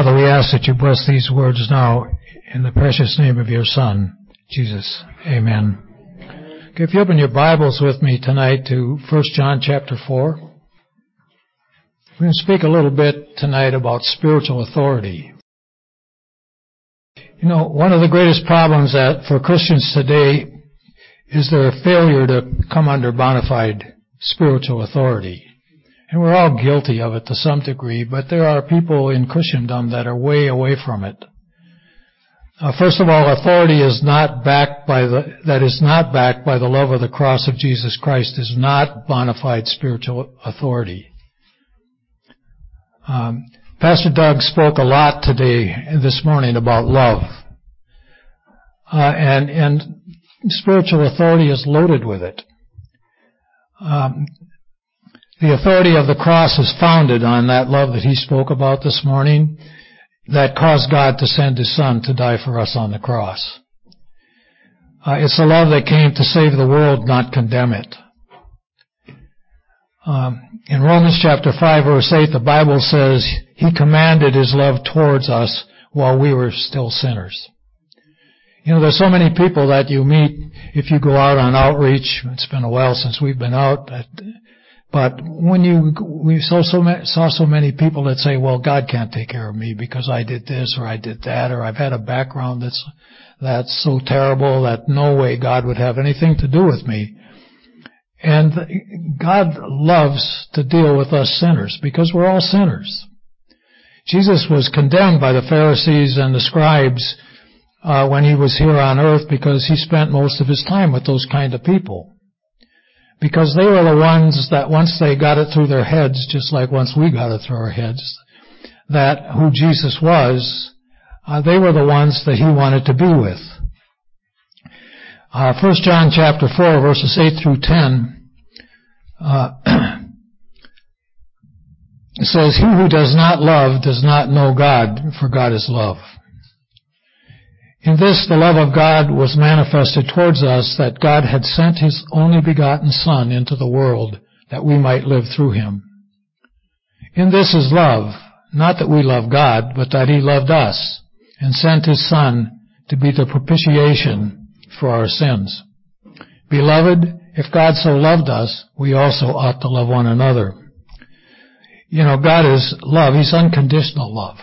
Father, we ask that you bless these words now in the precious name of your Son, Jesus. Amen. Okay, if you open your Bibles with me tonight to 1 John chapter 4, we're going to speak a little bit tonight about spiritual authority. You know, one of the greatest problems for Christians today is their failure to come under bona fide spiritual authority. And we're all guilty of it to some degree, but there are people in Christendom that are way away from it. First of all, authority is not backed by the love of the cross of Jesus Christ is not bona fide spiritual authority. Pastor Doug spoke a lot this morning about love. And spiritual authority is loaded with it. The authority of the cross is founded on that love that he spoke about this morning that caused God to send His Son to die for us on the cross. It's a love that came to save the world, not condemn it. In Romans chapter 5, verse 8, the Bible says, He commanded His love towards us while we were still sinners. You know, there's so many people that you meet if you go out on outreach. It's been a while since we've been out. But we saw so many people that say, well, God can't take care of me because I did this or I did that, or I've had a background that's so terrible that no way God would have anything to do with me. And God loves to deal with us sinners because we're all sinners. Jesus was condemned by the Pharisees and the scribes when He was here on earth because He spent most of His time with those kind of people. Because they were the ones that once they got it through their heads, just like once we got it through our heads, that who Jesus was, they were the ones that He wanted to be with. 1 John chapter 4, verses 8 through 10, it says, He who does not love does not know God, for God is love. In this the love of God was manifested towards us, that God had sent His only begotten Son into the world, that we might live through Him. In this is love, not that we love God, but that He loved us, and sent His Son to be the propitiation for our sins. Beloved, if God so loved us, we also ought to love one another. You know, God is love. He's unconditional love.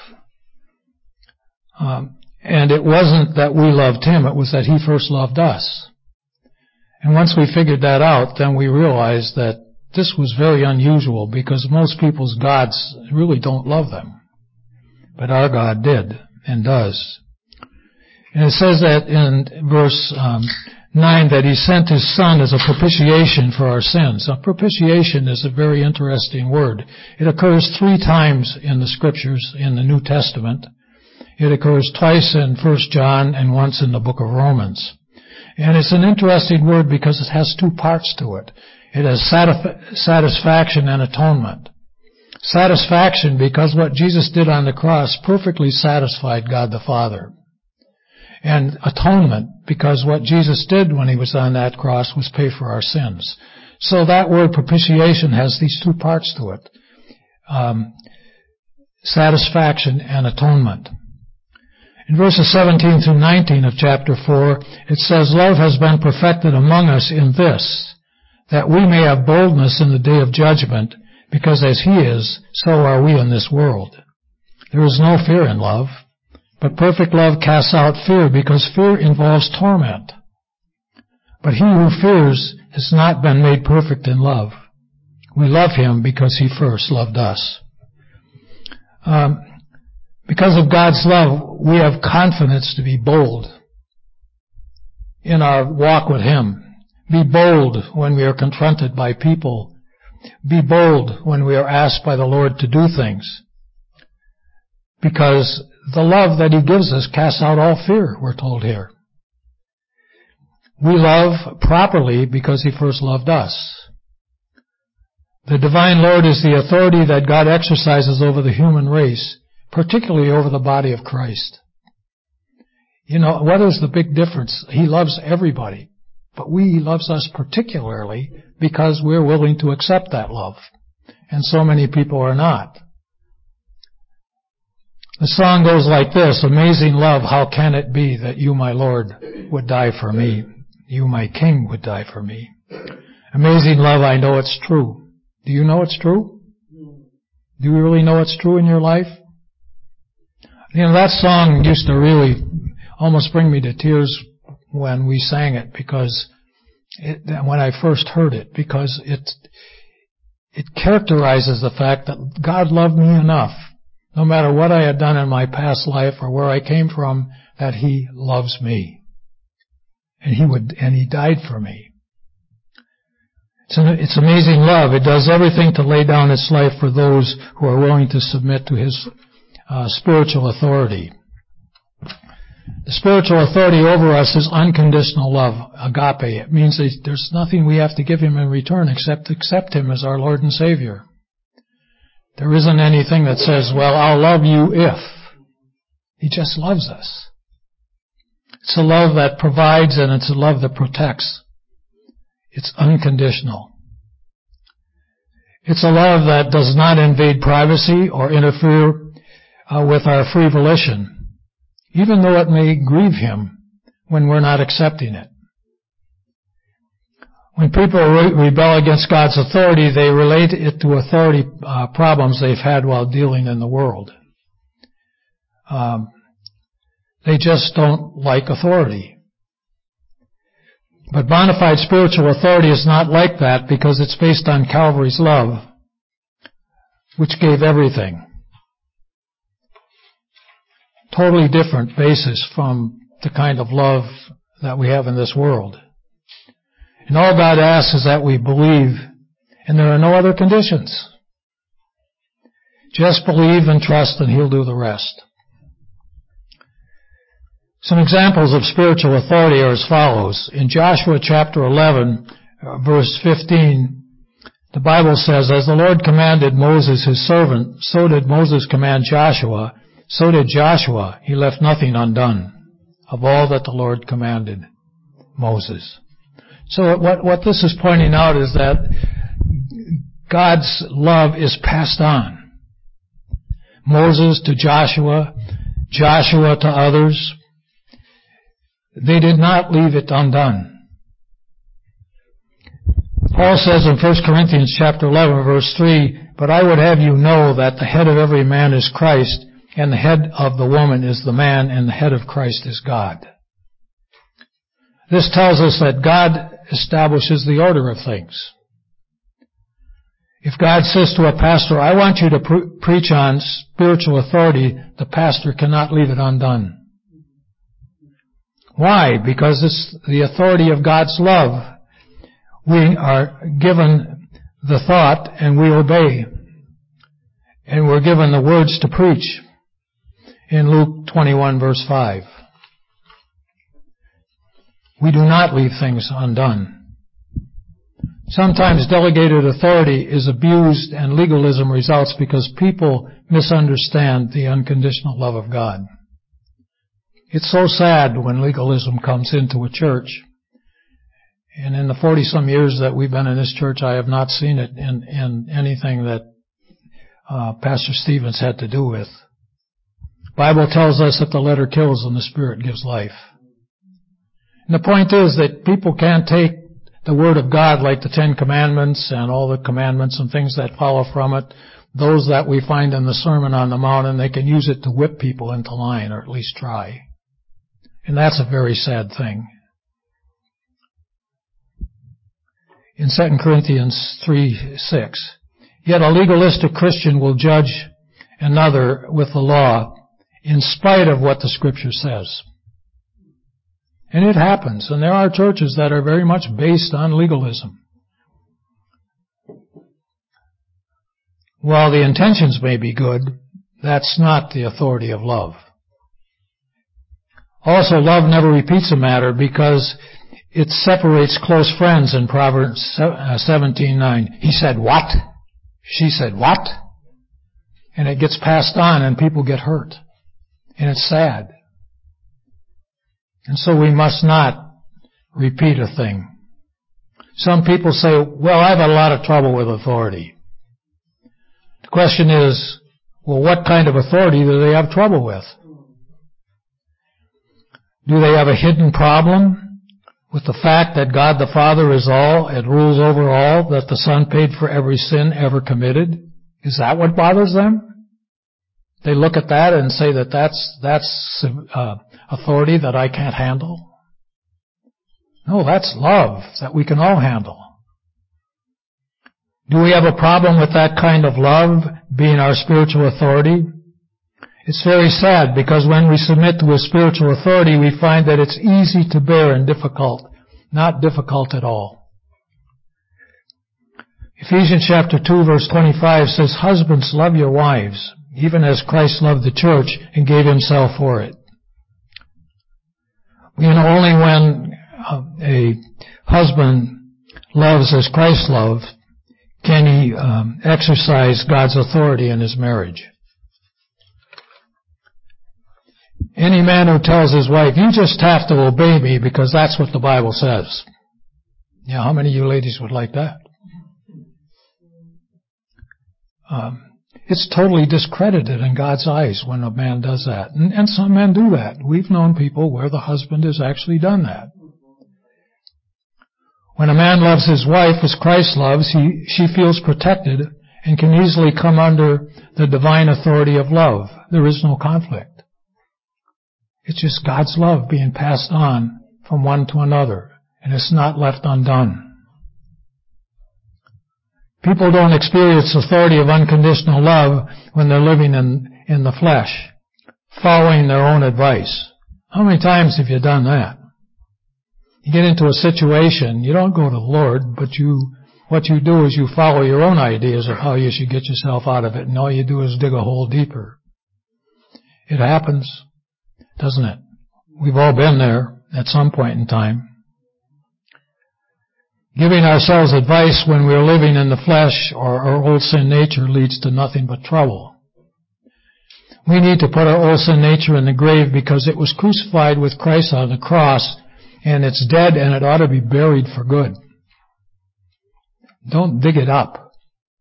And it wasn't that we loved Him, it was that He first loved us. And once we figured that out, then we realized that this was very unusual because most people's gods really don't love them. But our God did and does. And it says that in verse 9 that He sent His Son as a propitiation for our sins. Now, propitiation is a very interesting word. It occurs 3 times in the Scriptures in the New Testament. It occurs twice in 1 John and once in the book of Romans. And it's an interesting word because it has 2 parts to it. It has satisfaction and atonement. Satisfaction because what Jesus did on the cross perfectly satisfied God the Father. And atonement because what Jesus did when He was on that cross was pay for our sins. So that word propitiation has these 2 parts to it. Satisfaction and atonement. In verses 17 through 19 of chapter 4, it says, Love has been perfected among us in this, that we may have boldness in the day of judgment, because as He is, so are we in this world. There is no fear in love, but perfect love casts out fear, because fear involves torment. But he who fears has not been made perfect in love. We love Him because He first loved us. Because of God's love, we have confidence to be bold in our walk with Him. Be bold when we are confronted by people. Be bold when we are asked by the Lord to do things. Because the love that He gives us casts out all fear, we're told here. We love properly because He first loved us. The divine Lord is the authority that God exercises over the human race, particularly over the body of Christ. You know, what is the big difference? He loves everybody, but He loves us particularly because we're willing to accept that love. And so many people are not. The song goes like this: amazing love, how can it be that you, my Lord, would die for me? You, my King, would die for me. Amazing love, I know it's true. Do you know it's true? Do you really know it's true in your life? You know, that song used to really almost bring me to tears when we sang it, because when I first heard it, because it characterizes the fact that God loved me enough, no matter what I had done in my past life or where I came from, that He loves me. And He died for me. It's amazing love. It does everything to lay down its life for those who are willing to submit to His spiritual authority. The spiritual authority over us is unconditional love, agape. It means that there's nothing we have to give Him in return except accept Him as our Lord and Savior. There isn't anything that says, well, I'll love you if. He just loves us. It's a love that provides, and it's a love that protects. It's unconditional. It's a love that does not invade privacy or interfere with our free volition, even though it may grieve Him when we're not accepting it. When people rebel against God's authority, they relate it to authority problems they've had while dealing in the world. They just don't like authority. But bona fide spiritual authority is not like that, because it's based on Calvary's love, which gave everything. Totally different basis from the kind of love that we have in this world. And all God asks is that we believe, and there are no other conditions. Just believe and trust, and He'll do the rest. Some examples of spiritual authority are as follows. In Joshua chapter 11, verse 15, the Bible says, as the Lord commanded Moses his servant, so did Moses command Joshua, so did Joshua. He left nothing undone of all that the Lord commanded Moses. So what this is pointing out is that God's love is passed on. Moses to Joshua, Joshua to others. They did not leave it undone. Paul says in 1 Corinthians chapter 11, verse 3, but I would have you know that the head of every man is Christ, and the head of the woman is the man, and the head of Christ is God. This tells us that God establishes the order of things. If God says to a pastor, I want you to preach on spiritual authority, the pastor cannot leave it undone. Why? Because it's the authority of God's love. We are given the thought and we obey. And we're given the words to preach in Luke 21 verse 5. We do not leave things undone. Sometimes delegated authority is abused and legalism results because people misunderstand the unconditional love of God. It's so sad when legalism comes into a church. And in the 40-some years that we've been in this church, I have not seen it in anything that Pastor Stevens had to do with. The Bible tells us that the letter kills and the Spirit gives life. And the point is that people can't take the Word of God like the Ten Commandments and all the commandments and things that follow from it, those that we find in the Sermon on the Mount, and they can use it to whip people into line, or at least try. And that's a very sad thing. In 2 Corinthians 3:6, yet a legalistic Christian will judge another with the law in spite of what the Scripture says. And it happens, and there are churches that are very much based on legalism. While the intentions may be good, that's not the authority of love. Also, love never repeats a matter because it separates close friends in Proverbs 17:9. He said, what? She said, what? And it gets passed on and people get hurt. And it's sad. And so we must not repeat a thing. Some people say, well, I've had a lot of trouble with authority. The question is, Well, what kind of authority do they have trouble with? Do they have a hidden problem with the fact that God the Father is all and rules over all, that the Son paid for every sin ever committed? Is that what bothers them? They look at that and say that that's authority that I can't handle? No, that's love that we can all handle. Do we have a problem with that kind of love being our spiritual authority? It's very sad, because when we submit to a spiritual authority, we find that it's easy to bear and difficult, not difficult at all. Ephesians chapter 2 verse 25 says, "Husbands, love your wives, even as Christ loved the church and gave himself for it." Only when a husband loves as Christ loved can he exercise God's authority in his marriage. Any man who tells his wife, "You just have to obey me because that's what the Bible says." Yeah, how many of you ladies would like that? It's totally discredited in God's eyes when a man does that. And some men do that. We've known people where the husband has actually done that. When a man loves his wife as Christ loves, she feels protected and can easily come under the divine authority of love. There is no conflict. It's just God's love being passed on from one to another, and it's not left undone. People don't experience authority of unconditional love when they're living in the flesh, following their own advice. How many times have you done that? You get into a situation, you don't go to the Lord, but what you do is you follow your own ideas of how you should get yourself out of it, and all you do is dig a hole deeper. It happens, doesn't it? We've all been there at some point in time. Giving ourselves advice when we're living in the flesh or our old sin nature leads to nothing but trouble. We need to put our old sin nature in the grave because it was crucified with Christ on the cross, and it's dead and it ought to be buried for good. Don't dig it up.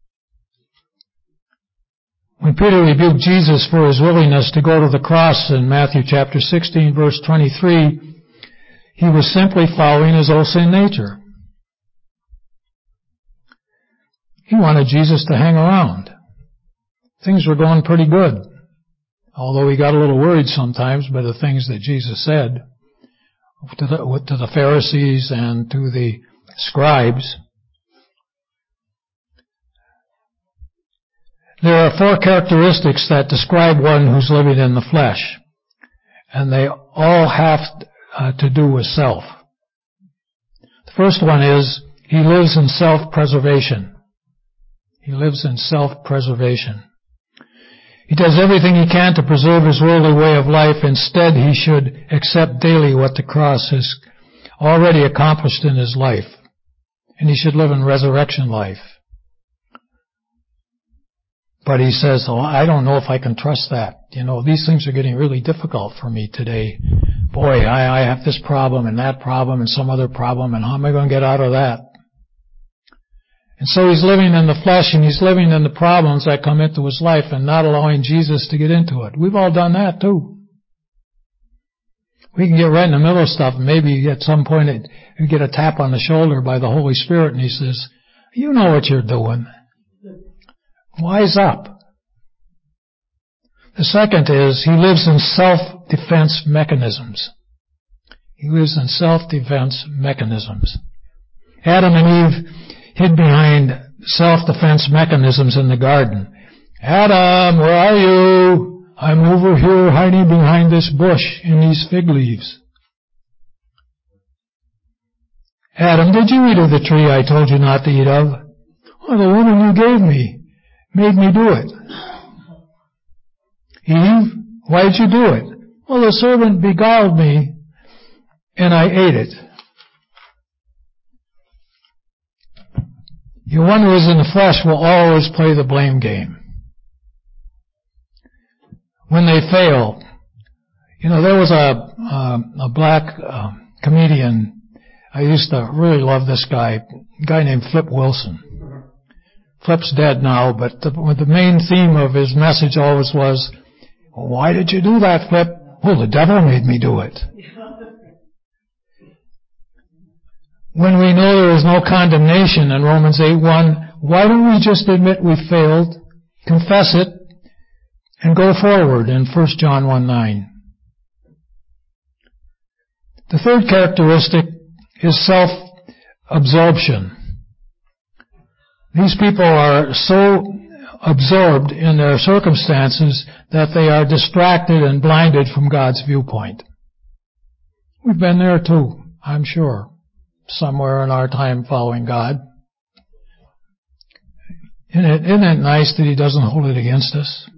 When Peter rebuked Jesus for his willingness to go to the cross in Matthew chapter 16 verse 23, he was simply following his old sin nature. He wanted Jesus to hang around. Things were going pretty good, although he got a little worried sometimes by the things that Jesus said to the Pharisees and to the scribes. There are 4 characteristics that describe one who's living in the flesh, and they all have to do with self. The first one is he lives in self-preservation. He lives in self-preservation. He does everything he can to preserve his worldly way of life. Instead, he should accept daily what the cross has already accomplished in his life. And he should live in resurrection life. But he says, "Oh, I don't know if I can trust that. These things are getting really difficult for me today. Boy, I have this problem and that problem and some other problem, and how am I going to get out of that?" And so he's living in the flesh, and he's living in the problems that come into his life and not allowing Jesus to get into it. We've all done that too. We can get right in the middle of stuff, and maybe at some point we get a tap on the shoulder by the Holy Spirit, and he says, "You know what you're doing. Wise up." The second is he lives in self-defense mechanisms. He lives in self-defense mechanisms. Adam and Eve hid behind self-defense mechanisms in the garden. "Adam, where are you? I'm over here hiding behind this bush in these fig leaves." "Adam, did you eat of the tree I told you not to eat of?" "Oh, the woman you gave me made me do it." "Eve, why did you do it?" "Well, the serpent beguiled me and I ate it." Your one who is in the flesh will always play the blame game. When they fail, there was a black comedian. I used to really love this guy, a guy named Flip Wilson. Flip's dead now, but the main theme of his message always was, well, why did you do that, Flip? Well, the devil made me do it. When we know there is no condemnation in Romans 8:1, why don't we just admit we failed, confess it, and go forward in 1 John 1:9? The third characteristic is self-absorption. These people are so absorbed in their circumstances that they are distracted and blinded from God's viewpoint. We've been there too, I'm sure, somewhere in our time following God. Isn't it nice that He doesn't hold it against us?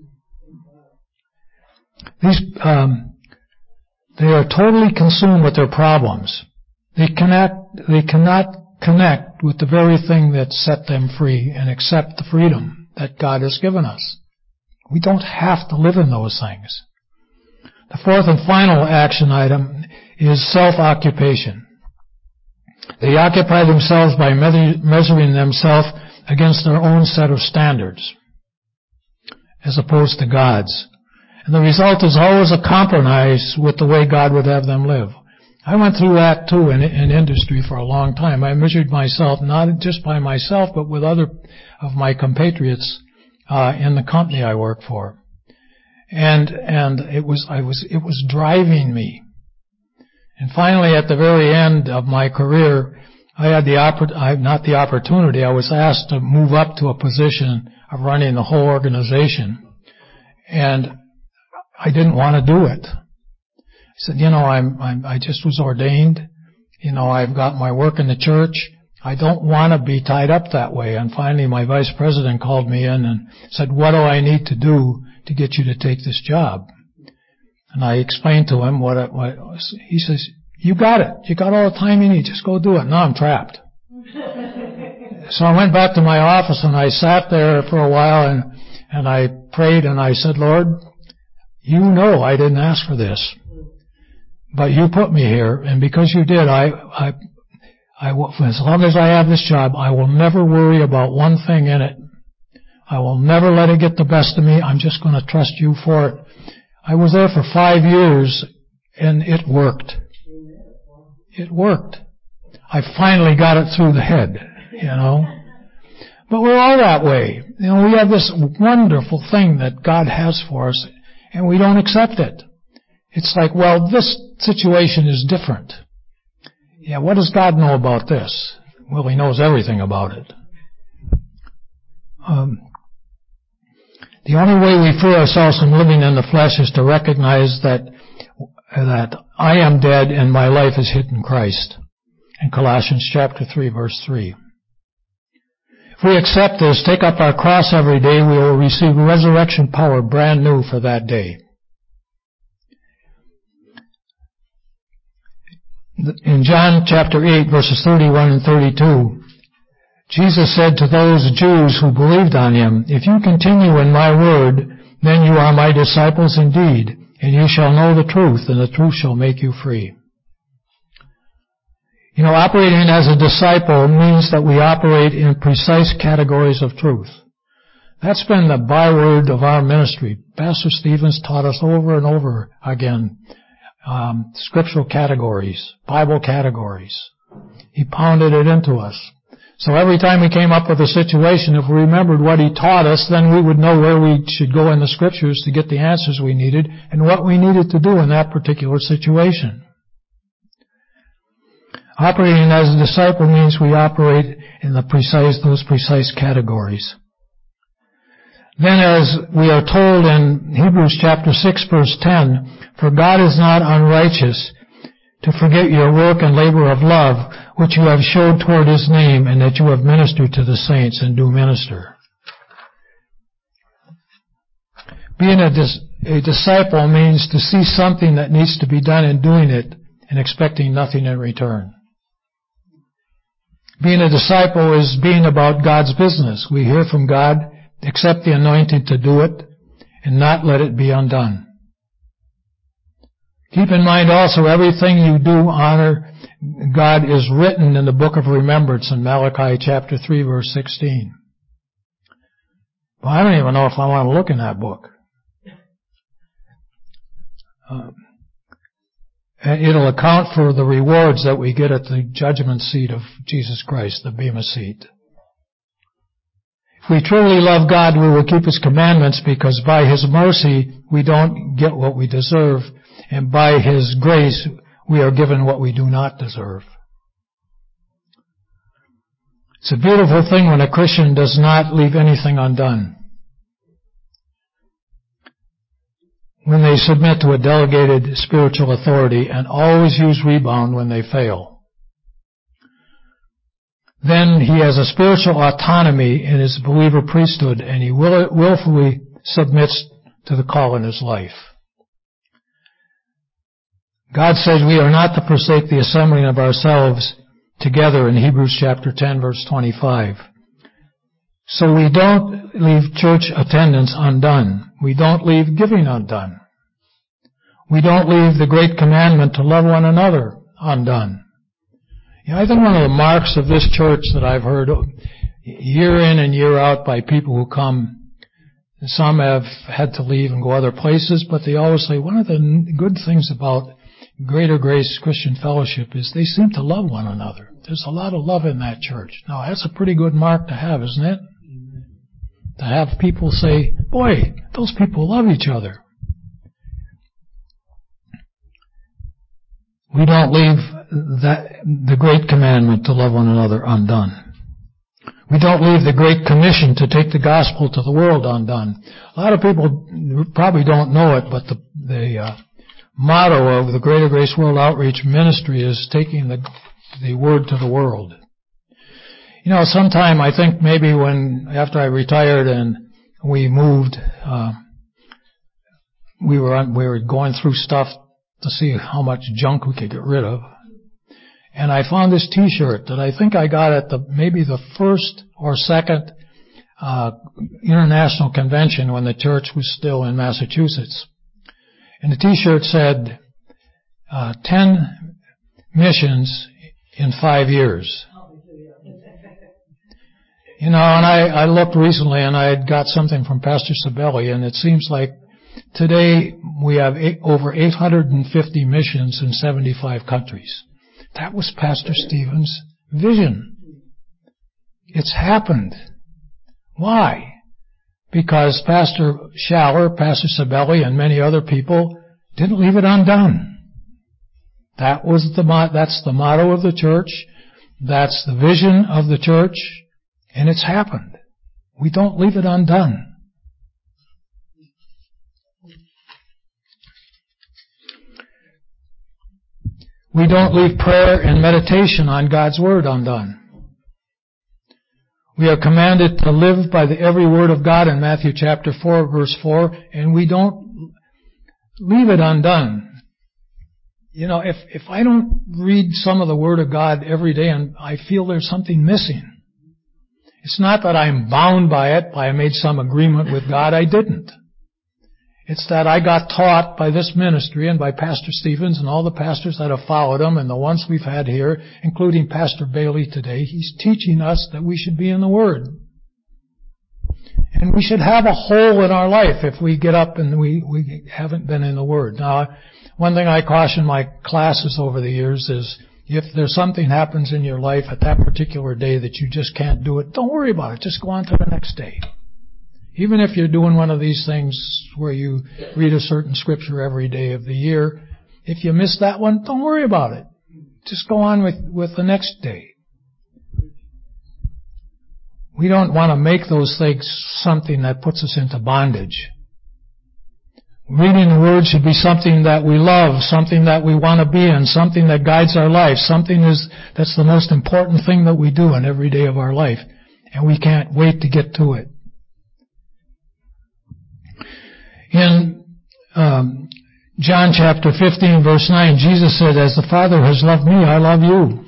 They are totally consumed with their problems. They cannot connect with the very thing that set them free and accept the freedom that God has given us. We don't have to live in those things. The fourth and final action item is self-occupation. They occupy themselves by measuring themselves against their own set of standards, as opposed to God's. And the result is always a compromise with the way God would have them live. I went through that too in industry for a long time. I measured myself not just by myself, but with other of my compatriots in the company I worked for, and it was driving me. And finally, at the very end of my career, I had not the opportunity. I was asked to move up to a position of running the whole organization, and I didn't want to do it. I said, I just was ordained. I've got my work in the church. I don't want to be tied up that way. And finally, my vice president called me in and said, what do I need to do to get you to take this job? And I explained to him he says, you got it. You got all the time you need. Just go do it. Now I'm trapped. So I went back to my office and I sat there for a while and I prayed and I said, Lord, you know I didn't ask for this, but you put me here, and because you did, I as long as I have this job, I will never worry about one thing in it. I will never let it get the best of me. I'm just going to trust you for it. I was there for 5 years, and it worked. It worked. I finally got it through the head, But we're all that way. We have this wonderful thing that God has for us, and we don't accept it. It's like, well, this situation is different. Yeah, what does God know about this? Well, He knows everything about it. The only way we free ourselves from living in the flesh is to recognize that I am dead and my life is hid in Christ. In Colossians chapter 3, verse 3. If we accept this, take up our cross every day, we will receive resurrection power brand new for that day. In John chapter 8, verses 31 and 32, Jesus said to those Jews who believed on Him, if you continue in my word, then you are my disciples indeed, and you shall know the truth, and the truth shall make you free. Operating as a disciple means that we operate in precise categories of truth. That's been the byword of our ministry. Pastor Stevens taught us over and over again, scriptural categories, Bible categories. He pounded it into us. So every time we came up with a situation, if we remembered what He taught us, then we would know where we should go in the Scriptures to get the answers we needed and what we needed to do in that particular situation. Operating as a disciple means we operate in those precise categories. Then, as we are told in Hebrews chapter 6, verse 10, for God is not unrighteous to forget your work and labor of love, which you have showed toward His name, and that you have ministered to the saints and do minister. Being a disciple means to see something that needs to be done and doing it and expecting nothing in return. Being a disciple is being about God's business. We hear from God, accept the anointing to do it, and not let it be undone. Keep in mind also, everything you do honor God is written in the book of remembrance in Malachi chapter 3, verse 16. Well, I don't even know if I want to look in that book. It'll account for the rewards that we get at the judgment seat of Jesus Christ, the Bema seat. If we truly love God, we will keep His commandments, because by His mercy we don't get what we deserve, and by His grace we are given what we do not deserve. It's a beautiful thing when a Christian does not leave anything undone. When they submit to a delegated spiritual authority and always use rebound when they fail. Then he has a spiritual autonomy in his believer priesthood, and he willfully submits to the call in his life. God says we are not to forsake the assembling of ourselves together in Hebrews chapter 10, verse 25. So we don't leave church attendance undone. We don't leave giving undone. We don't leave the great commandment to love one another undone. You know, I think one of the marks of this church that I've heard year in and year out by people who come, some have had to leave and go other places, but they always say one of the good things about Greater Grace Christian Fellowship is they seem to love one another. There's a lot of love in that church. Now, that's a pretty good mark to have, isn't it? To have people say, boy, those people love each other. We don't leave the great commandment to love one another undone. We don't leave the great commission to take the gospel to the world undone. A lot of people probably don't know it, but the motto of the Greater Grace World Outreach Ministry is taking the word to the world. You know, sometime I think maybe after I retired and we moved, we were going through stuff to see how much junk we could get rid of. And I found this T-shirt that I think I got at maybe the first or second international convention when the church was still in Massachusetts. And the T-shirt said, 10 missions in 5 years. You know, and I looked recently and I had got something from Pastor Sabelli, and it seems like today we have over 850 missions in 75 countries. That was Pastor Stephen's vision. It's happened. Why? Because Pastor Schaller, Pastor Sabelli, and many other people didn't leave it undone. That's the motto of the church. That's the vision of the church. And it's happened. We don't leave it undone. We don't leave prayer and meditation on God's Word undone. We are commanded to live by every word of God in Matthew chapter 4, verse 4, and we don't leave it undone. You know, if I don't read some of the Word of God every day and I feel there's something missing, it's not that I'm bound by it, I made some agreement with God. I didn't. It's that I got taught by this ministry and by Pastor Stevens and all the pastors that have followed him and the ones we've had here, including Pastor Bailey today. He's teaching us that we should be in the Word. And we should have a hole in our life if we get up and we haven't been in the Word. Now, one thing I caution my classes over the years is if there's something happens in your life at that particular day that you just can't do it, don't worry about it. Just go on to the next day. Even if you're doing one of these things where you read a certain scripture every day of the year, if you miss that one, don't worry about it. Just go on with the next day. We don't want to make those things something that puts us into bondage. Reading the Word should be something that we love, something that we want to be in, something that guides our life, that's the most important thing that we do in every day of our life. And we can't wait to get to it. In John chapter 15, verse 9, Jesus said, "As the Father has loved me, I love you."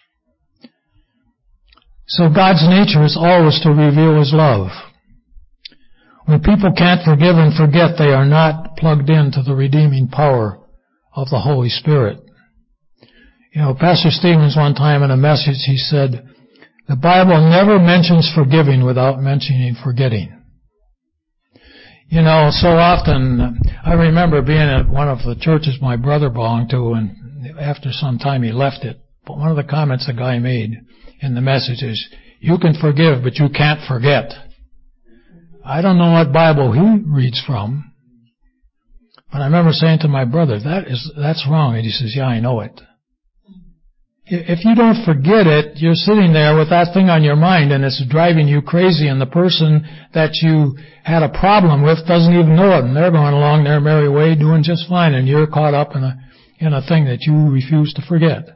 So God's nature is always to reveal His love. When people can't forgive and forget, they are not plugged into the redeeming power of the Holy Spirit. You know, Pastor Stevens one time in a message, he said, the Bible never mentions forgiving without mentioning forgetting. You know, so often, I remember being at one of the churches my brother belonged to, and after some time he left it. But one of the comments the guy made in the message is, you can forgive, but you can't forget. I don't know what Bible he reads from, but I remember saying to my brother, that's wrong. And he says, yeah, I know it. If you don't forget it, you're sitting there with that thing on your mind and it's driving you crazy, and the person that you had a problem with doesn't even know it, and they're going along their merry way doing just fine, and you're caught up in a thing that you refuse to forget.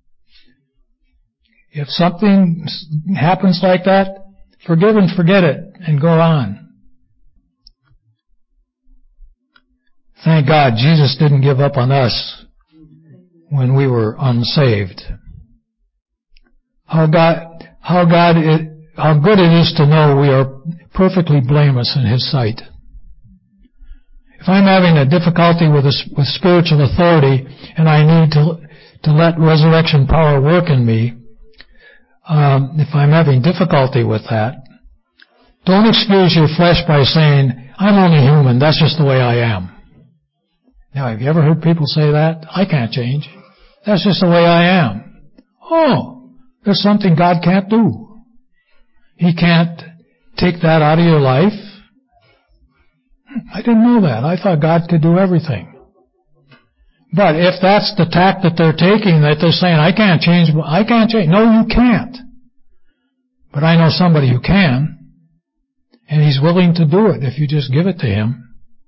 If something happens like that, forgive and forget it and go on. Thank God Jesus didn't give up on us when we were unsaved. How good it is to know we are perfectly blameless in His sight. If I'm having a difficulty with spiritual authority and I need to let resurrection power work in me, if I'm having difficulty with that, don't excuse your flesh by saying, I'm only human, that's just the way I am. Now, have you ever heard people say that? I can't change. That's just the way I am. Oh, there's something God can't do. He can't take that out of your life. I didn't know that. I thought God could do everything. But if that's the tack that they're taking, that they're saying, I can't change. No, you can't. But I know somebody who can. And He's willing to do it if you just give it to Him.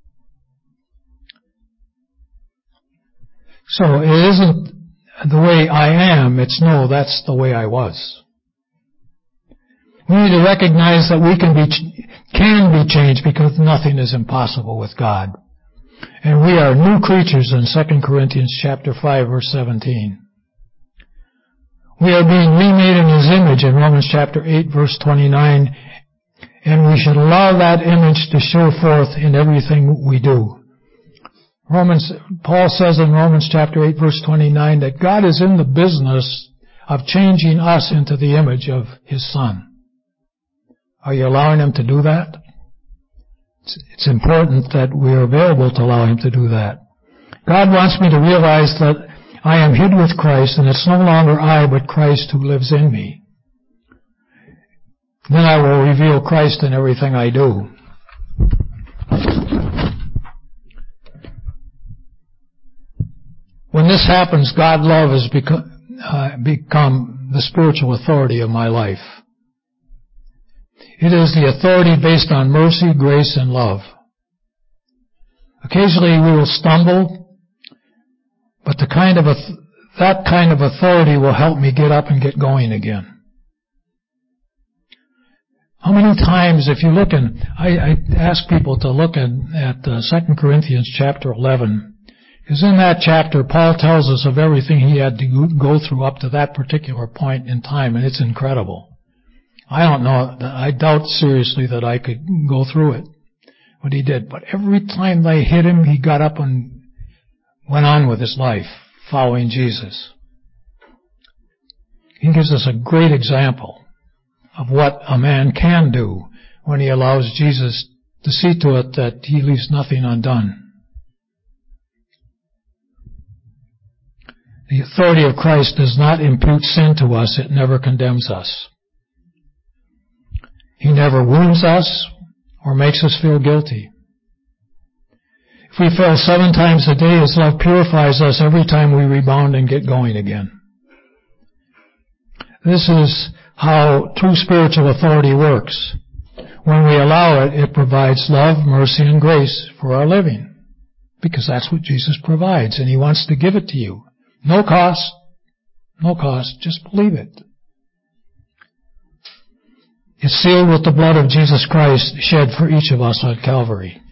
So it isn't the way I am, it's no, that's the way I was. We need to recognize that we can be changed because nothing is impossible with God. And we are new creatures in 2 Corinthians chapter 5, verse 17. We are being remade in His image in Romans chapter 8, verse 29, and we should allow that image to show forth in everything we do. Paul says in Romans chapter 8, verse 29, that God is in the business of changing us into the image of His Son. Are you allowing Him to do that? It's important that we are available to allow Him to do that. God wants me to realize that I am hid with Christ, and it's no longer I, but Christ who lives in me. Then I will reveal Christ in everything I do. When this happens, God's love has become the spiritual authority of my life. It is the authority based on mercy, grace, and love. Occasionally we will stumble, but that kind of authority will help me get up and get going again. How many times, if you look I ask people to look at 2 Corinthians chapter 11, because in that chapter, Paul tells us of everything he had to go through up to that particular point in time, and it's incredible. I don't know, I doubt seriously that I could go through it, what he did. But every time they hit him, he got up and went on with his life, following Jesus. He gives us a great example of what a man can do when he allows Jesus to see to it that he leaves nothing undone. The authority of Christ does not impute sin to us. It never condemns us. He never wounds us or makes us feel guilty. If we fail 7 times a day, His love purifies us every time we rebound and get going again. This is how true spiritual authority works. When we allow it, it provides love, mercy, and grace for our living. Because that's what Jesus provides, and He wants to give it to you. No cost, just believe it. It's sealed with the blood of Jesus Christ shed for each of us on Calvary.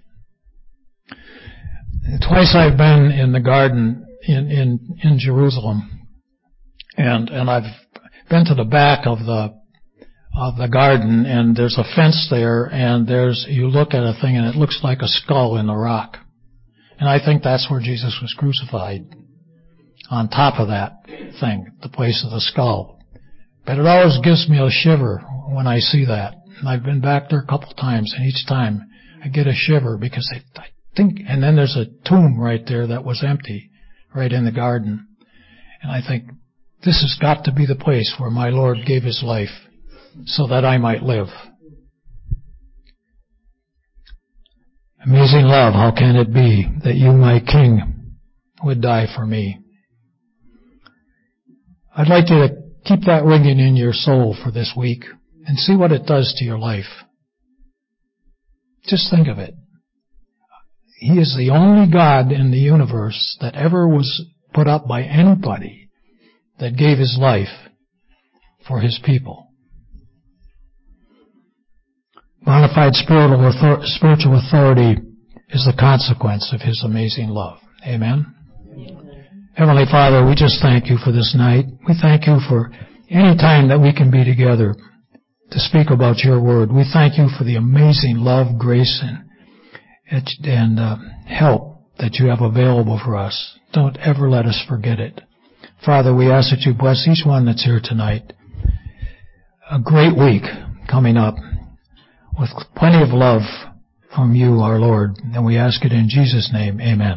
Twice I've been in the garden in Jerusalem, and I've been to the back of the garden, and there's a fence there, and you look at a thing and it looks like a skull in the rock. And I think that's where Jesus was crucified. On top of that thing, the place of the skull. But it always gives me a shiver when I see that. And I've been back there a couple times, and each time I get a shiver because I think, and then there's a tomb right there that was empty, right in the garden. And I think, this has got to be the place where my Lord gave His life so that I might live. Amazing love, how can it be that you, my King, would die for me? I'd like you to keep that ringing in your soul for this week and see what it does to your life. Just think of it. He is the only God in the universe that ever was put up by anybody that gave His life for His people. Modified spiritual authority is the consequence of His amazing love. Amen? Heavenly Father, we just thank You for this night. We thank You for any time that we can be together to speak about Your Word. We thank You for the amazing love, grace, and help that You have available for us. Don't ever let us forget it. Father, we ask that You bless each one that's here tonight. A great week coming up with plenty of love from You, our Lord. And we ask it in Jesus' name. Amen.